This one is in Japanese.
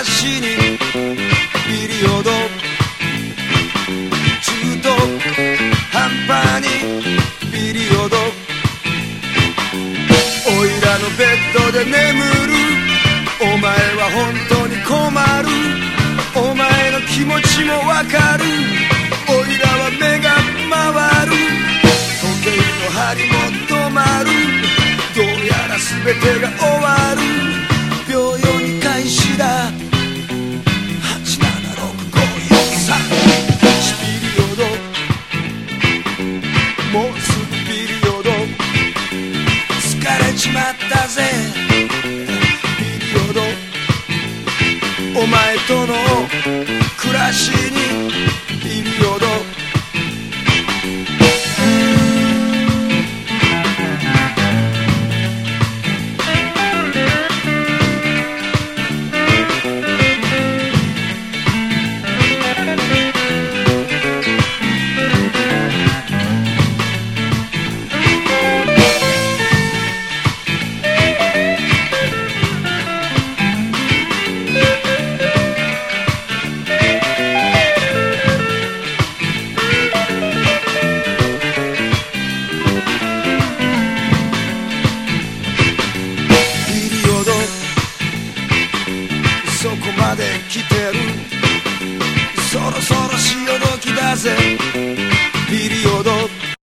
しにピリオド、中途半端にピリオド、おいらのベッドで眠る、お前は本当に困る、お前の気持ちもわかる、おいらは目が回る、時計の針も止まる、どうやら全てが終わる、秒読み開始だ、876543、ピリオド、もうすぐピリオド、疲れちまったぜピリオド、お前との暮らしにピリオド、そこまで来てる、そろそろ潮時だぜ